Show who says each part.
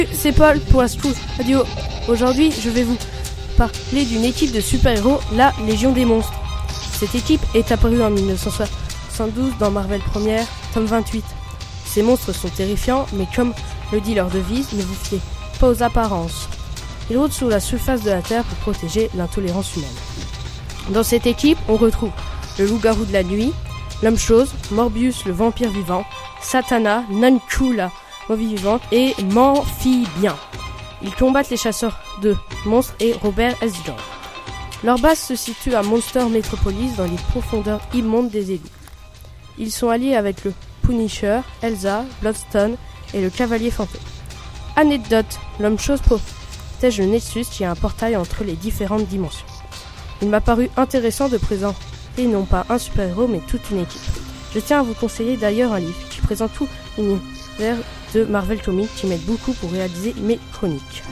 Speaker 1: C'est Paul pour Astro Radio. Aujourd'hui, je vais vous parler d'une équipe de super-héros, la Légion des Monstres. Cette équipe est apparue en 1972 dans Marvel Première, tome 28. Ces monstres sont terrifiants, mais comme le dit leur devise, ne vous fiez pas aux apparences. Ils rôdent sur la surface de la Terre pour protéger l'intolérance humaine. Dans cette équipe, on retrouve le loup-garou de la nuit, l'homme-chose, Morbius le vampire vivant, Satana, Nanku la momie vivante et Mamphibien. Ils combattent les chasseurs de monstres et Robert S. John. Leur base se situe à Monster Metropolis dans les profondeurs immondes des égouts. Ils sont alliés avec le Punisher, Elsa, Bloodstone et le Cavalier Fantôme. Anecdote, l'homme-chose protège le Nexus qui est un portail entre les différentes dimensions. Il m'a paru intéressant de présenter non pas un super-héros mais toute une équipe. Je tiens à vous conseiller d'ailleurs un livre qui présente tout l'univers de Marvel Comics qui m'aide beaucoup pour réaliser mes chroniques.